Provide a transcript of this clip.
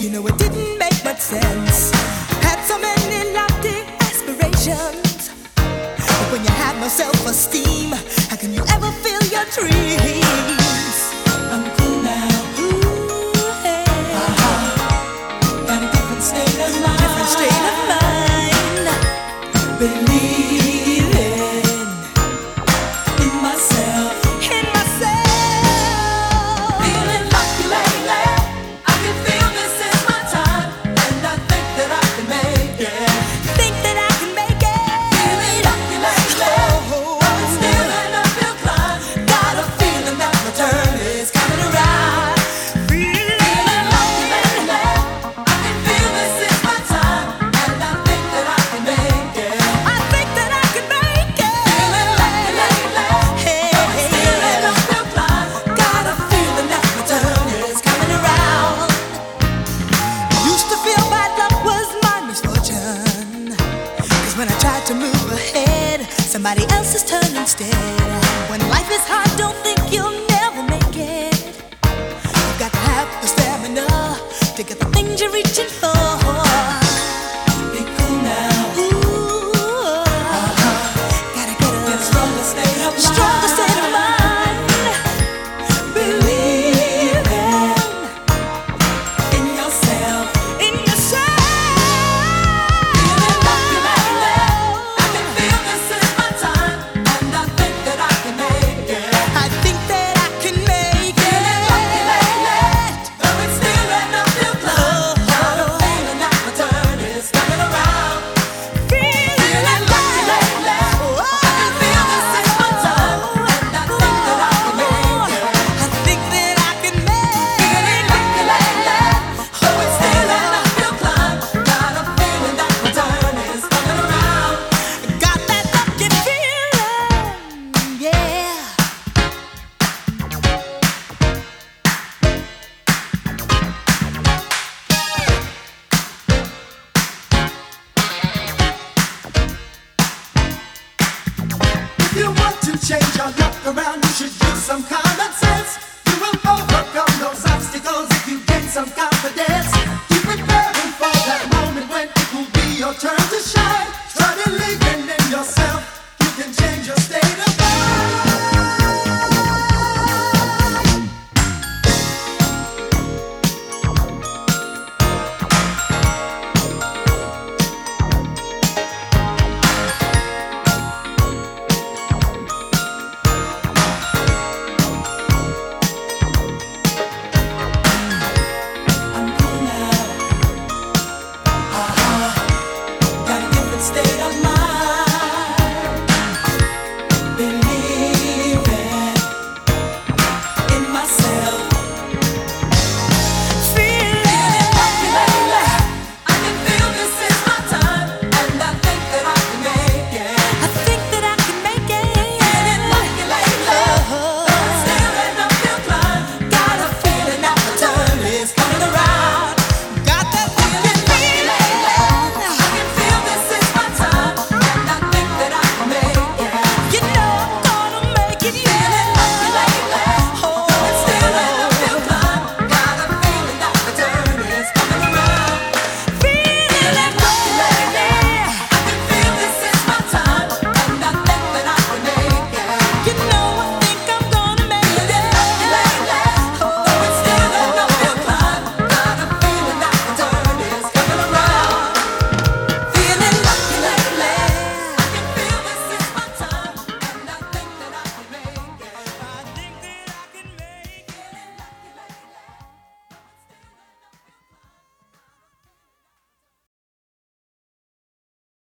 You know it didn't make much sense. Had so many lofty aspirations, but when you have no self-esteem, how can you ever feel your dreams? I'm cool now. Ooh, hey. Got a different state of mind. Different state of mind. Believing in myself. In myself. Feeling lucky lately. I can feel this is my time, and I think that I can make it. Think that I can make it. Feeling lucky lately. But still an uphill climb. Got a feeling that my turn is coming around. Feeling lucky lately. I can feel this is my time, and I think that I can make it. I think that I can make it. Feeling lucky lately. But still an uphill climb. Got a feeling that my turn is coming around. Used to feel bad luck was my misfortune, 'cause when I tried to move ahead, somebody else's turn instead. When life is hard, don't think you'll never make it. You've got to have the stamina to get the things you're reaching for. Be cool now. Ooh, gotta get a stronger state of mind. Stronger state of mind. Believing in yourself. In yourself. Feeling lucky lately. I can feel this is my time, and I think that I can make it. I think that I can make it. Feeling lucky lately. Though it's still an uphill climb. Got a feeling that my turn is coming around. Feeling lucky lately. I can feel this is my time, and I think that I can make it. I think that I can make it. Feeling lucky lately. Though it's still an uphill climb. Got a feeling that my turn is coming around. Got that lucky feeling, yeah. If you want to change your luck around, you should use some kind